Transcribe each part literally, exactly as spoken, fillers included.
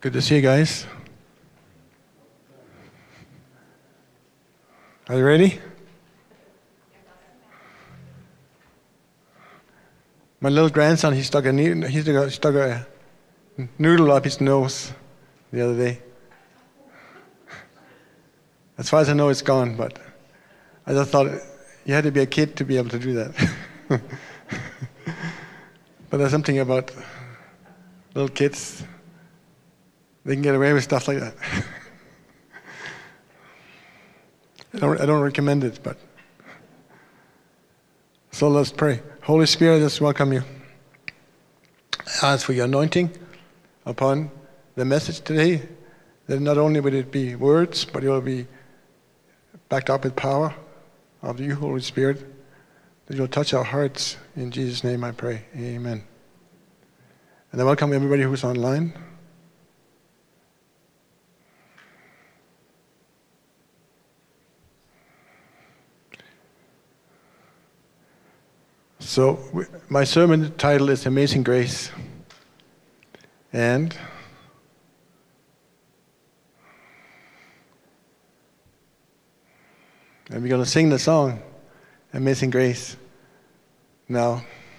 Good to see you guys. Are you ready? My little grandson, he stuck a ne- he stuck a, stuck a noodle up his nose the other day. As far as I know, it's gone, but I just thought you had to be a kid to be able to do that. But there's something about little kids, they can get away with stuff like that. I don't, I don't recommend it, but so let's pray. Holy Spirit, let's welcome you. I ask for your anointing upon the message today, that not only will it be words, but it will be backed up with power of you, Holy Spirit, that you'll touch our hearts. In Jesus' name I pray. Amen. And I welcome everybody who's online. So my sermon title is Amazing Grace. And and we're going to sing the song, Amazing Grace. Now,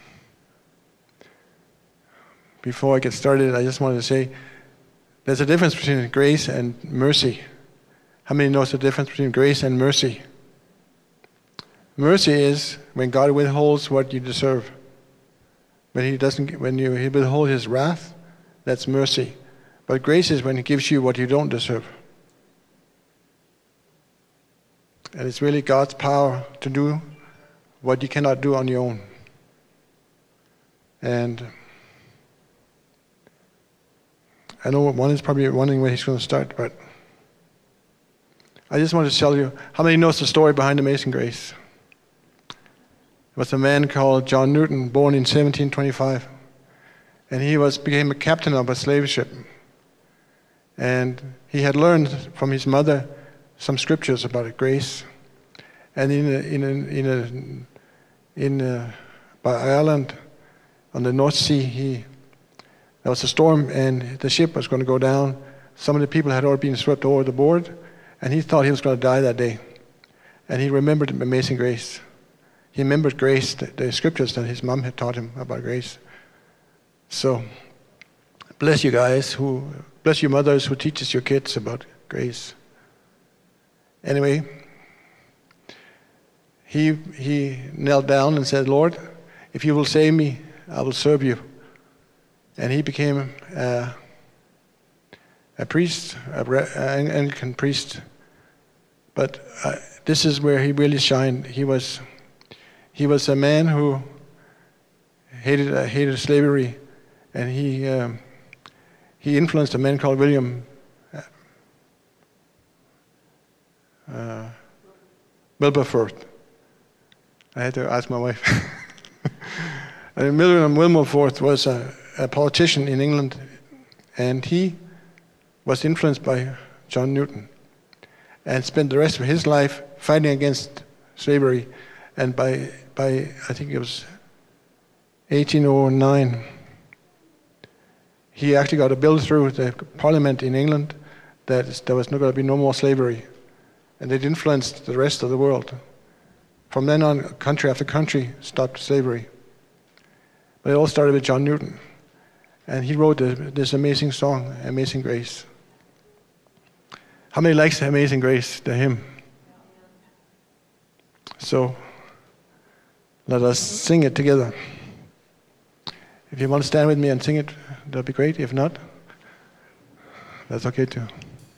before I get started, I just wanted to say there's a difference between grace and mercy. How many knows the difference between grace and mercy? Mercy is when God withholds what you deserve. When he doesn't, when you he withholds his wrath, that's mercy. But grace is when he gives you what you don't deserve. And it's really God's power to do what you cannot do on your own. And I know one is probably wondering where he's going to start, but I just want to tell you, how many knows the story behind Amazing Grace? It was a man called John Newton, born in seventeen twenty-five. And he was became a captain of a slave ship. And he had learned from his mother some scriptures about grace. And in a, in a, in a, in a, by Ireland, on the North Sea, he there was a storm and the ship was going to go down. Some of the people had already been swept over the board, and he thought he was going to die that day. And he remembered Amazing Grace. He remembered grace, the, the scriptures that his mom had taught him about grace. So, bless you guys, who bless you mothers who teaches your kids about grace. Anyway, he he knelt down and said, Lord, if you will save me, I will serve you. And he became a, a priest, an Anglican priest. But uh, this is where he really shined. He was he was a man who hated uh, hated slavery, and he um, he influenced a man called William uh, Wilberforce. I had to ask my wife. And William Wilberforce was a, a politician in England, and he was influenced by John Newton and spent the rest of his life fighting against slavery. And by, by I think it was eighteen oh nine, he actually got a bill through the Parliament in England that there was not going to be no more slavery. And it influenced the rest of the world. From then on, country after country stopped slavery. But it all started with John Newton. And he wrote this amazing song, Amazing Grace. How many likes Amazing Grace, the hymn? So, let us sing it together. If you want to stand with me and sing it, that'd be great. If not, that's okay too.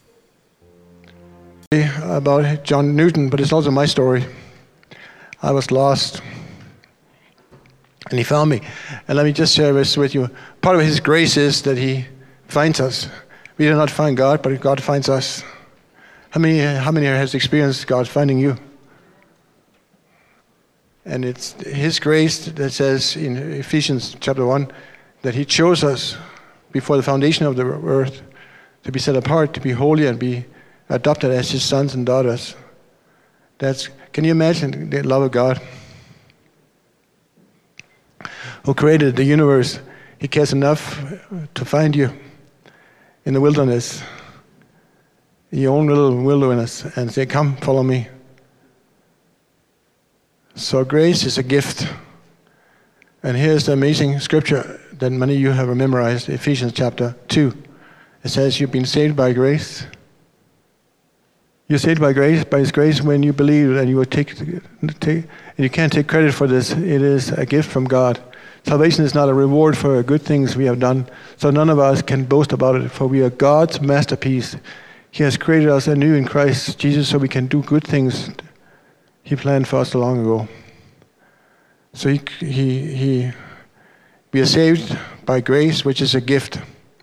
About John Newton, but it's also my story. I was lost, and he found me. And let me just share this with you. Part of his grace is that he finds us. We do not find God, but God finds us. How many, how many has experienced God finding you? And it's his grace that says in Ephesians chapter one that he chose us before the foundation of the earth to be set apart, to be holy, and be adopted as his sons and daughters. That's, can you imagine the love of God? Who created the universe. He cares enough to find you. in the wilderness, in your own little wilderness, and say, come, follow me. So grace is a gift. And here's the amazing scripture that many of you have memorized, Ephesians chapter two. It says, you've been saved by grace. You're saved by grace, by His grace when you believe, and you will take, take, and you can't take credit for this. It is a gift from God. Salvation is not a reward for good things we have done, so none of us can boast about it, for we are God's masterpiece. He has created us anew in Christ Jesus so we can do good things He planned for us long ago. So he, he, he, we are saved by grace, which is a gift.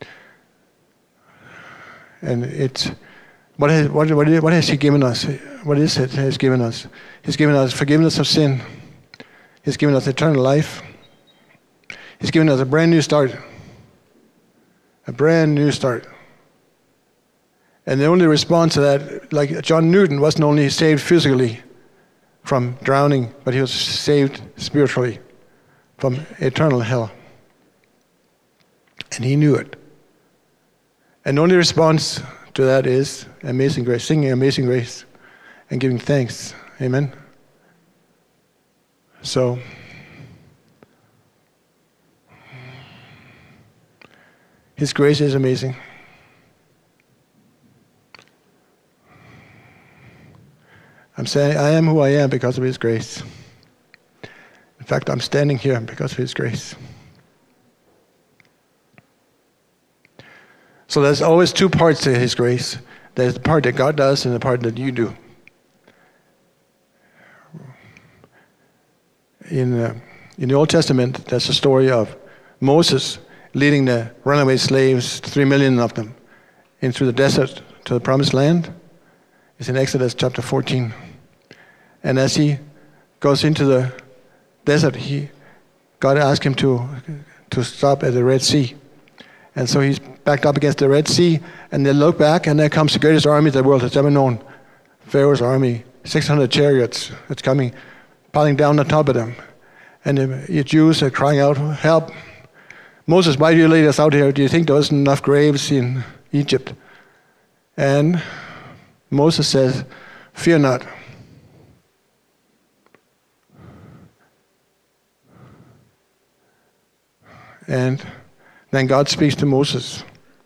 And it's, what has, what, what, what has He given us? What is it He has given us? He's given us forgiveness of sin. He's given us eternal life. He's given us a brand new start. A brand new start. And the only response to that, like John Newton wasn't only saved physically from drowning, but he was saved spiritually from eternal hell. And he knew it. And the only response to that is Amazing Grace, singing Amazing Grace and giving thanks. Amen. So, His grace is amazing. I'm saying I am who I am because of His grace. In fact, I'm standing here because of His grace. So there's always two parts to His grace. There's the part that God does and the part that you do. In, uh, in the Old Testament, there's a story of Moses leading the runaway slaves, three million of them, into the desert to the promised land. It's in Exodus chapter fourteen. And as he goes into the desert, he, God asked him to, to stop at the Red Sea. And so he's backed up against the Red Sea, and they look back, and there comes the greatest army the world has ever known. Pharaoh's army, six hundred chariots, it's coming, piling down on top of them. And the Jews are crying out, help. Moses, why do you lead us out here? Do you think there wasn't enough graves in Egypt? And Moses says, fear not. And then God speaks to Moses.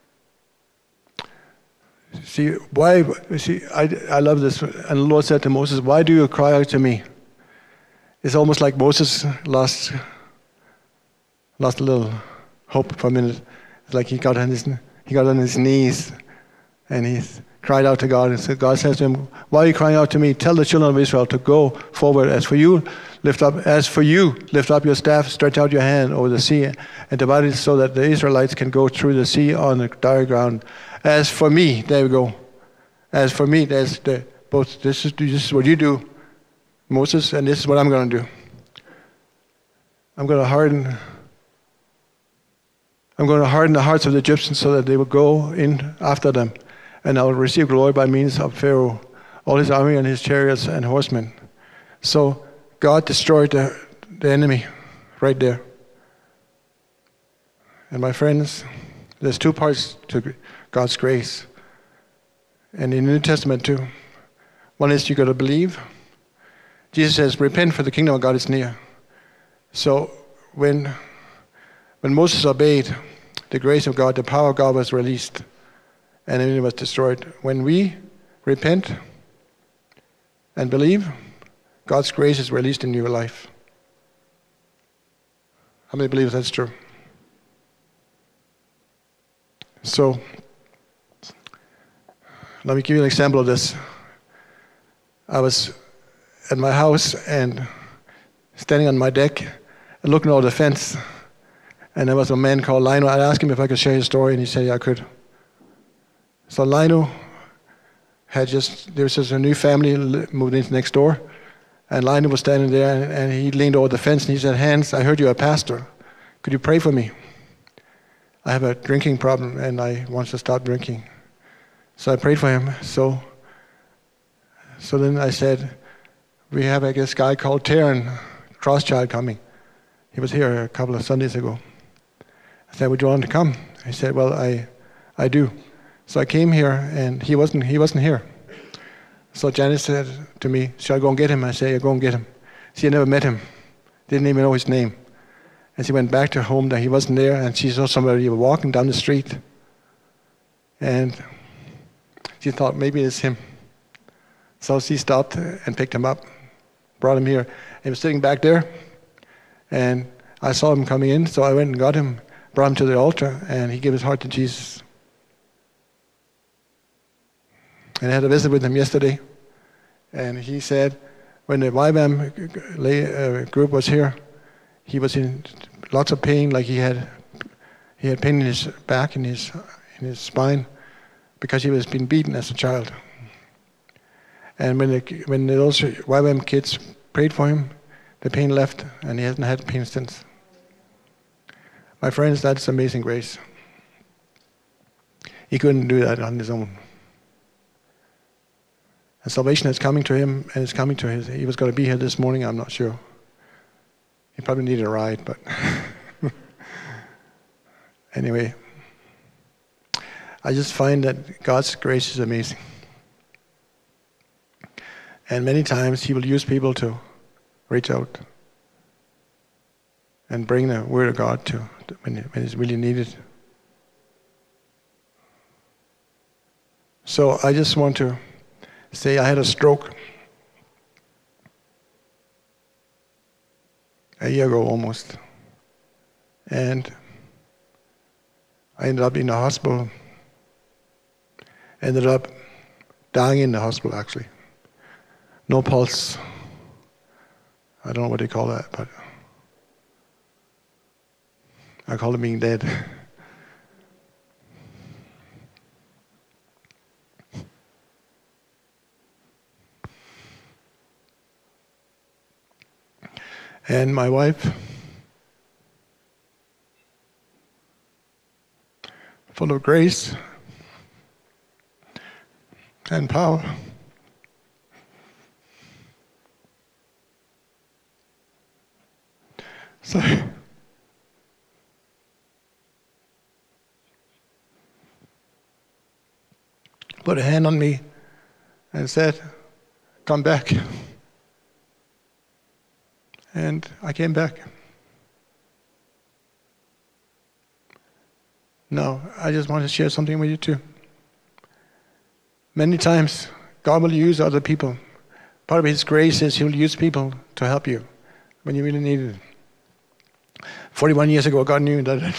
See, why, see, I, I love this. And the Lord said to Moses, why do you cry out to me? It's almost like Moses lost, lost a little hope for a minute. It's like he got on his, he got on his knees and he cried out to God. And so God says to him, why are you crying out to me? Tell the children of Israel to go forward. As for you, lift up, as for you, lift up your staff, stretch out your hand over the sea, and divide it so that the Israelites can go through the sea on the dry ground. As for me, there we go. As for me, there's the both. This is this is what you do, Moses, and this is what I'm going to do. I'm going to harden. I'm going to harden the hearts of the Egyptians so that they will go in after them, and I will receive glory by means of Pharaoh, all his army and his chariots and horsemen. So God destroyed the, the enemy right there. And my friends, there's two parts to God's grace. And in the New Testament too. One is you got to believe. Jesus says, repent, for the kingdom of God is near. So when, when Moses obeyed, the grace of God, the power of God was released, and it was destroyed. When we repent and believe, God's grace is released in your life. How many believe that's true? So, let me give you an example of this. I was at my house and standing on my deck and looking over the fence, and there was a man called Lino. I asked him if I could share his story, and he said, yeah, I could. So Lino had just, there was just a new family moved in next door, and Lino was standing there, and, and he leaned over the fence, and he said, Hans, I heard you're a pastor. Could you pray for me? I have a drinking problem, and I want to stop drinking. So I prayed for him. So, so then I said, we have I guess, a guy called Taryn Crosschild coming. He was here a couple of Sundays ago. I said, would you want to come? He said, well, I, I do. So I came here, and he wasn't he wasn't here. So Janice said to me, "Shall I go and get him?" I said, "Yeah, go and get him." She had never met him, didn't even know his name. And she went back to her home that he wasn't there, and she saw somebody walking down the street. And she thought, maybe it's him. So she stopped and picked him up, brought him here. He was sitting back there, and I saw him coming in, so I went and got him, brought him to the altar, and he gave his heart to Jesus. And I had a visit with him yesterday, and he said when the Y WAM group was here, he was in lots of pain, like he had he had pain in his back, in his in his spine, because he was being beaten as a child. And when the, when those Y WAM kids prayed for him, the pain left, and he hasn't had pain since. My friends, that's amazing grace. He couldn't do that on his own. And salvation is coming to him, and it's coming to his. He was going to be here this morning, I'm not sure. He probably needed a ride, but anyway. I just find that God's grace is amazing. And many times he will use people to reach out and bring the word of God to when, when it's really needed. So I just want to say I had a stroke a year ago almost. And I ended up in the hospital. Ended up dying in the hospital, actually. No pulse. I don't know what they call that, but I call it being dead. And my wife, full of grace and power, sorry, put a hand on me and said, "Come back." And I came back. Now, I just want to share something with you too. Many times, God will use other people. Part of His grace is He'll use people to help you when you really need it. forty-one years ago, God knew that.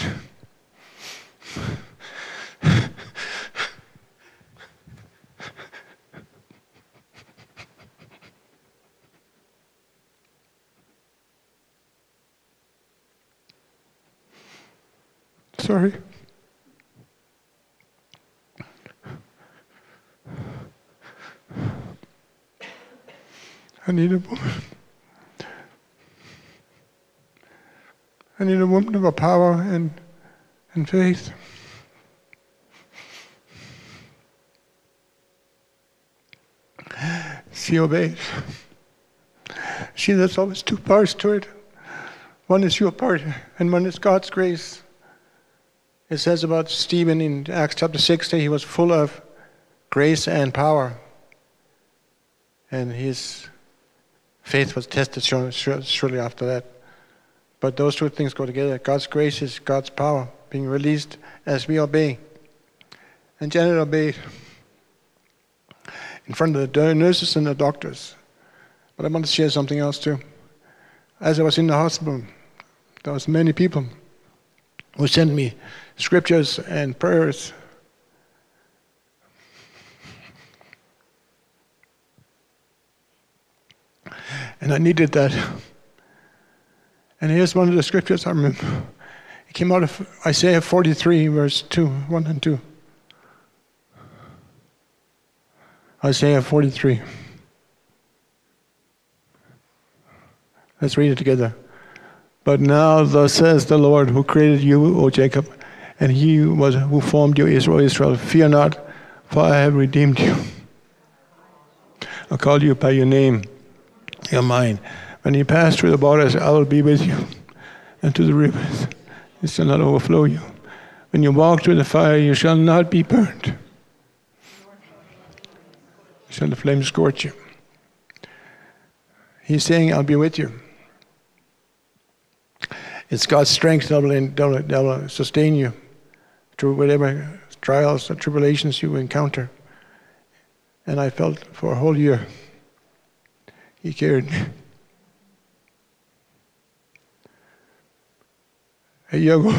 Sorry. I need a woman. I need a woman of a power and, and faith. She obeyed. See, there's always two parts to it. One is your part, and one is God's grace. It says about Stephen in Acts chapter six that he was full of grace and power. And his faith was tested shortly after that. But those two things go together. God's grace is God's power being released as we obey. And Janet obeyed in front of the nurses and the doctors. But I want to share something else too. As I was in the hospital, there was many people who sent me scriptures and prayers. And I needed that. And here's one of the scriptures I remember. It came out of Isaiah forty-three, verse two, one and two. Isaiah forty-three. Let's read it together. But now thus says the Lord who created you, O Jacob, and he was who formed you, Israel, Israel. Fear not, for I have redeemed you. I call you by your name, you're mine. When you pass through the waters, I will be with you. And to the rivers, it shall not overflow you. When you walk through the fire, you shall not be burned. shall the flames scorch you. He's saying, I'll be with you. It's God's strength that will, that will sustain you through whatever trials or tribulations you encounter. And I felt for a whole year, He cared. A year ago,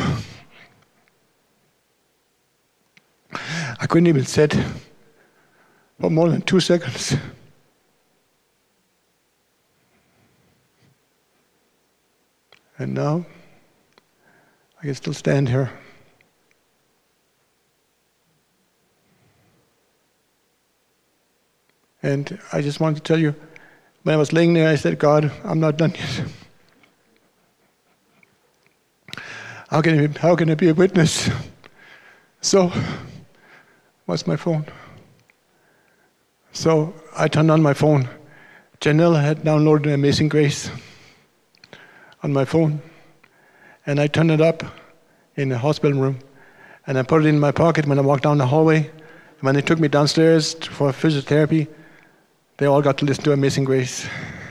I couldn't even sit for more than two seconds. And now, I can still stand here. And I just wanted to tell you, when I was laying there, I said, God, I'm not done yet. How can it, how can it be a witness? So, what's my phone? So I turned on my phone. Janelle had downloaded Amazing Grace on my phone. And I turned it up in the hospital room. And I put it in my pocket when I walked down the hallway. And when they took me downstairs for physiotherapy, they all got to listen to Amazing Grace.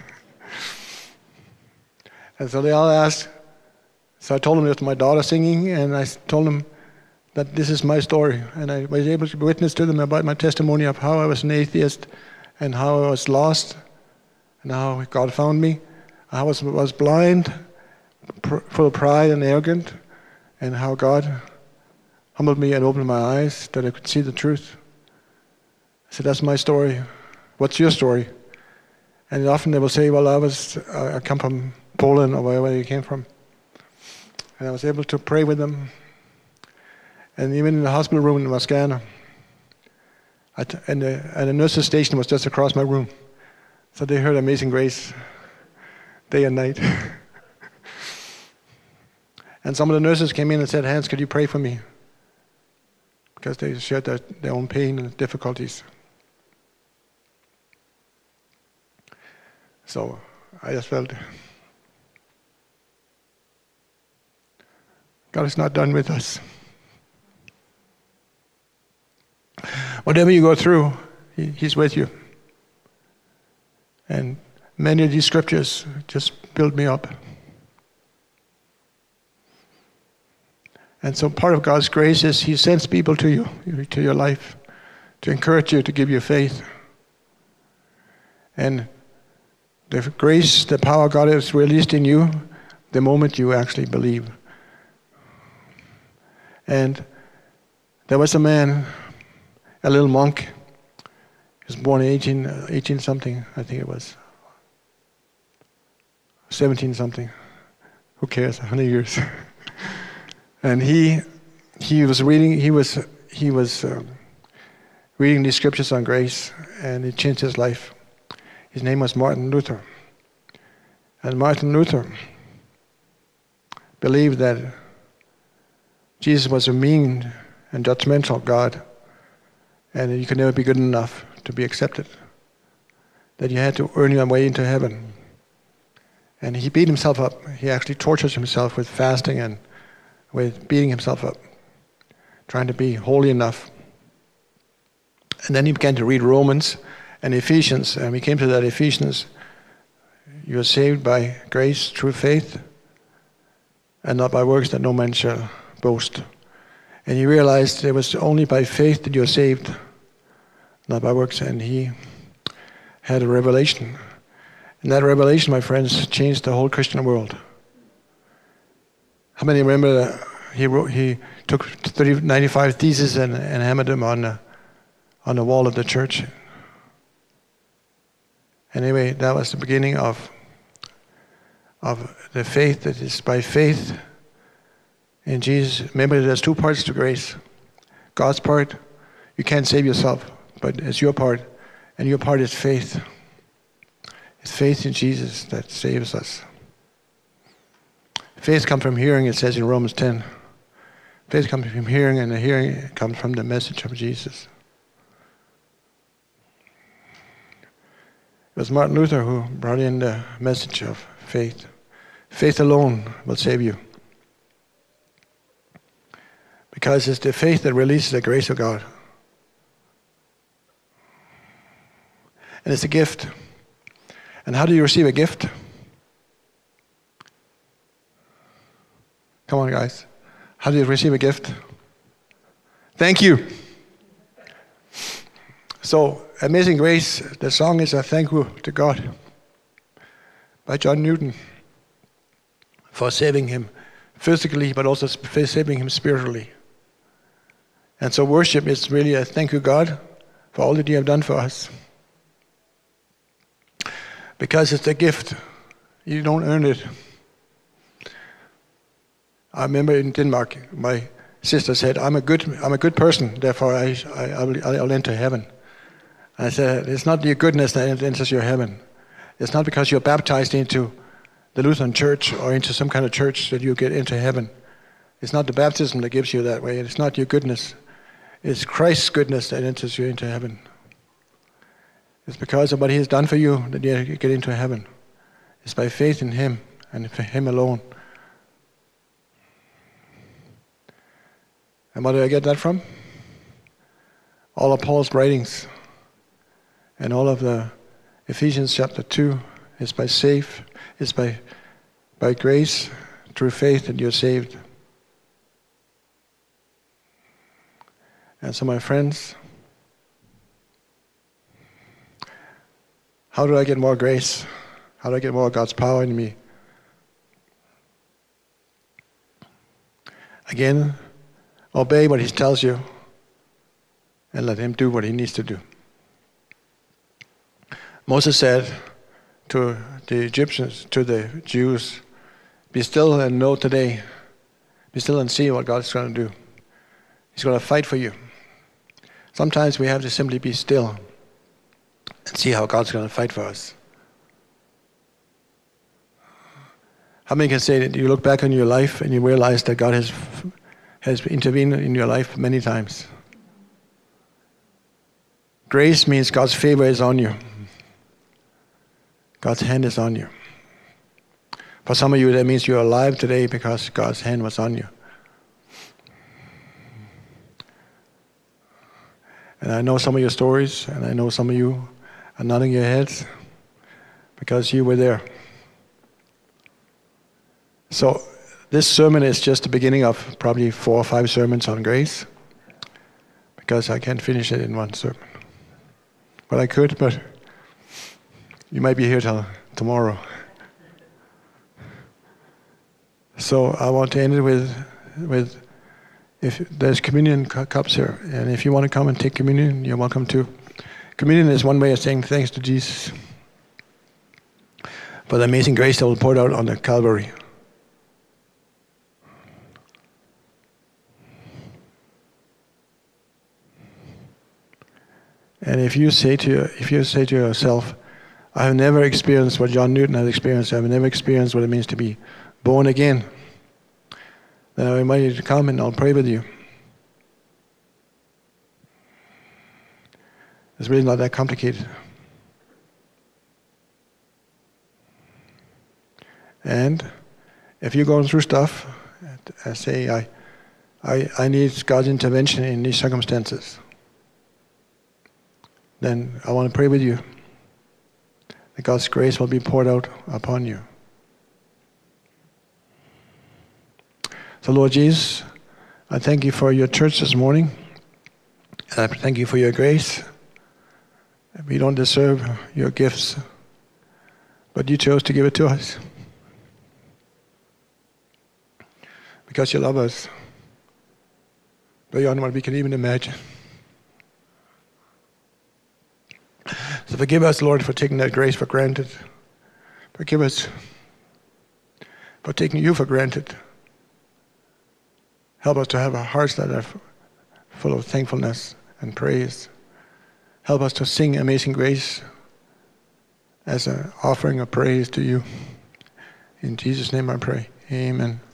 And so they all asked, so I told them it was my daughter singing, and I told them that this is my story. And I was able to witness to them about my testimony of how I was an atheist and how I was lost and how God found me. I was, was blind, pr- full of pride and arrogant, and how God humbled me and opened my eyes that I could see the truth. I said, that's my story. What's your story? And often they will say, well, I was, I come from Poland or wherever you came from. And I was able to pray with them. And even in the hospital room in Mascana, t- and, the, and the nurse's station was just across my room. So they heard Amazing Grace day and night. And some of the nurses came in and said, Hans, could you pray for me? Because they shared their, their own pain and difficulties. So I just felt God is not done with us. Whatever you go through, he, He's with you. And many of these scriptures just build me up. And so part of God's grace is He sends people to you, to your life, to encourage you, to give you faith. And the grace, the power of God is released in you the moment you actually believe. And there was a man, a little monk. He was born in eighteen, eighteen something, I think it was. seventeen something. Who cares? How many years? And he he was reading, he was he was um, reading these scriptures on grace, and it changed his life. His name was Martin Luther. And Martin Luther believed that Jesus was a mean and judgmental God, and that you could never be good enough to be accepted, that you had to earn your way into heaven. And he beat himself up. He actually tortured himself with fasting and with beating himself up, trying to be holy enough. And then he began to read Romans and Ephesians, and we came to that Ephesians. You are saved by grace through faith, and not by works, that no man shall boast. And he realized it was only by faith that you are saved, not by works. And he had a revelation. And that revelation, my friends, changed the whole Christian world. How many remember that he wrote, he took thirty, ninety-five theses and, and hammered them on the, on the wall of the church? Anyway, that was the beginning of, of the faith that is by faith in Jesus. Remember, there's two parts to grace. God's part, you can't save yourself, but it's your part. And your part is faith. It's faith in Jesus that saves us. Faith comes from hearing, it says in Romans ten. Faith comes from hearing, and the hearing comes from the message of Jesus. It was Martin Luther who brought in the message of faith. Faith alone will save you. Because it's the faith that releases the grace of God. And it's a gift. And how do you receive a gift? Come on, guys. How do you receive a gift? Thank you. So, Amazing Grace, the song is a thank you to God by John Newton for saving him physically, but also saving him spiritually. And so worship is really a thank you, God, for all that you have done for us. Because it's a gift. You don't earn it. I remember in Denmark, my sister said, I'm a good I'm a good person, therefore I, I, I'll, I'll enter heaven. And I said, it's not your goodness that enters your heaven. It's not because you're baptized into the Lutheran church or into some kind of church that you get into heaven. It's not the baptism that gives you that way. It's not your goodness. It's Christ's goodness that enters you into heaven. It's because of what he has done for you that you get into heaven. It's by faith in him and for him alone. And where do I get that from? All of Paul's writings and all of the Ephesians chapter two is by safe, is by by grace through faith that you're saved. And so my friends, how do I get more grace? How do I get more of God's power in me? Again, obey what he tells you and let him do what he needs to do. Moses said to the Egyptians, to the Jews, be still and know today, be still and see what God's going to do. He's going to fight for you. Sometimes we have to simply be still and see how God's going to fight for us. How many can say that you look back on your life and you realize that God has has intervened in your life many times? Grace means God's favor is on you. God's hand is on you. For some of you, that means you're alive today because God's hand was on you. And I know some of your stories, and I know some of you are nodding your heads because you were there. So this sermon is just the beginning of probably four or five sermons on grace, because I can't finish it in one sermon. But I could, but you might be here till tomorrow. So I want to end it with, with if there's communion cups here, and if you want to come and take communion, you're welcome to. Communion is one way of saying thanks to Jesus for the amazing grace that was poured out on the Calvary. And if you say to if you say to yourself, I have never experienced what John Newton has experienced, I have never experienced what it means to be born again, then I invite you to come and I'll pray with you. It's really not that complicated. And if you're going through stuff, I say I I I need God's intervention in these circumstances, then I want to pray with you that God's grace will be poured out upon you. So Lord Jesus, I thank you for your church this morning. And I thank you for your grace. We don't deserve your gifts, but you chose to give it to us because you love us beyond what we can even imagine. So forgive us, Lord, for taking that grace for granted. Forgive us for taking you for granted. Help us to have our hearts that are full of thankfulness and praise. Help us to sing Amazing Grace as an offering of praise to you. In Jesus' name I pray. Amen.